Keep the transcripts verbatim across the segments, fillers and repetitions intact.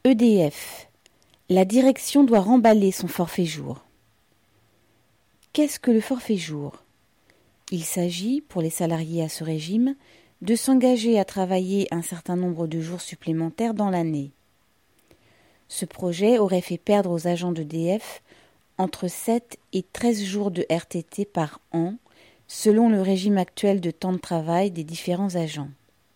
E D F. La direction doit remballer son forfait jour. Qu'est-ce que le forfait jour ? Il s'agit, pour les salariés à ce régime, de s'engager à travailler un certain nombre de jours supplémentaires dans l'année. Ce projet aurait fait perdre aux agents d'E D F entre sept et treize jours de R T T par an, selon le régime actuel de temps de travail des différents agents.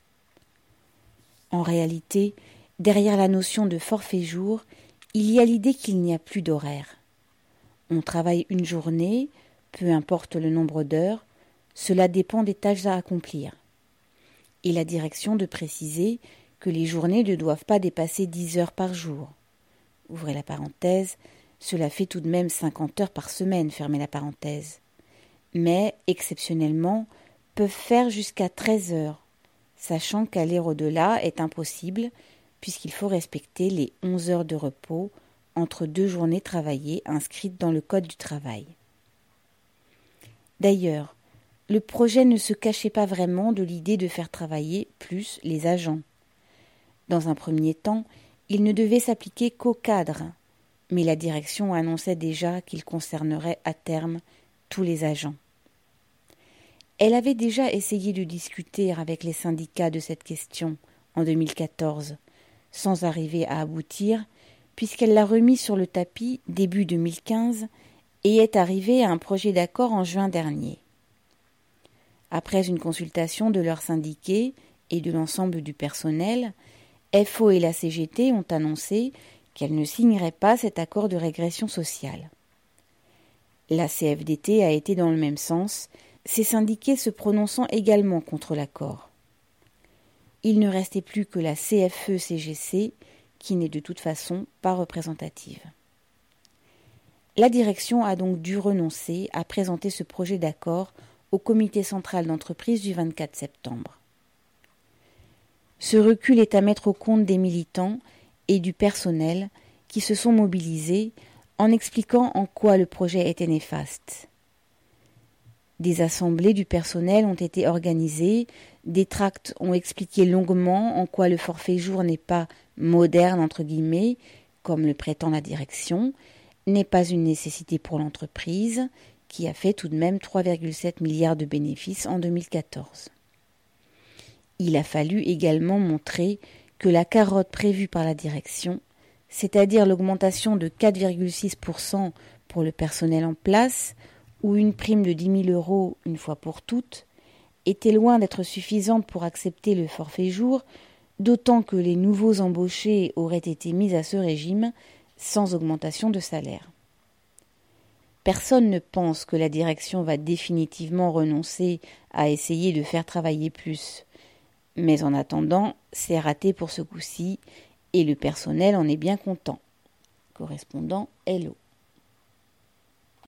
En réalité, derrière la notion de forfait jour, il y a l'idée qu'il n'y a plus d'horaire. On travaille une journée, peu importe le nombre d'heures, cela dépend des tâches à accomplir. Et la direction de préciser que les journées ne doivent pas dépasser dix heures par jour. Ouvrez la parenthèse, cela fait tout de même cinquante heures par semaine, fermez la parenthèse. Mais, exceptionnellement, peuvent faire jusqu'à treize heures, sachant qu'aller au-delà est impossible puisqu'il faut respecter les onze heures de repos entre deux journées travaillées inscrites dans le Code du travail. D'ailleurs, le projet ne se cachait pas vraiment de l'idée de faire travailler plus les agents. Dans un premier temps, il ne devait s'appliquer qu'aux cadres, mais la direction annonçait déjà qu'il concernerait à terme tous les agents. Elle avait déjà essayé de discuter avec les syndicats de cette question en deux mille quatorze, sans arriver à aboutir, puisqu'elle l'a remis sur le tapis début deux mille quinze et est arrivée à un projet d'accord en juin dernier. Après une consultation de leurs syndiqués et de l'ensemble du personnel, F O et la C G T ont annoncé qu'elles ne signeraient pas cet accord de régression sociale. La C F D T a été dans le même sens, ces syndiqués se prononçant également contre l'accord. Il ne restait plus que la C F E C G C, qui n'est de toute façon pas représentative. La direction a donc dû renoncer à présenter ce projet d'accord au comité central d'entreprise du vingt-quatre septembre. Ce recul est à mettre au compte des militants et du personnel qui se sont mobilisés en expliquant en quoi le projet était néfaste. Des assemblées du personnel ont été organisées, des tracts ont expliqué longuement en quoi le forfait jour n'est pas « moderne » entre guillemets, comme le prétend la direction, n'est pas une nécessité pour l'entreprise, qui a fait tout de même trois virgule sept milliards de bénéfices en deux mille quatorze. Il a fallu également montrer que la carotte prévue par la direction, c'est-à-dire l'augmentation de quatre virgule six pour cent pour le personnel en place, ou une prime de dix mille euros une fois pour toutes, était loin d'être suffisante pour accepter le forfait jour, d'autant que les nouveaux embauchés auraient été mis à ce régime sans augmentation de salaire. Personne ne pense que la direction va définitivement renoncer à essayer de faire travailler plus. Mais en attendant, c'est raté pour ce coup-ci et le personnel en est bien content. Correspondant Hello.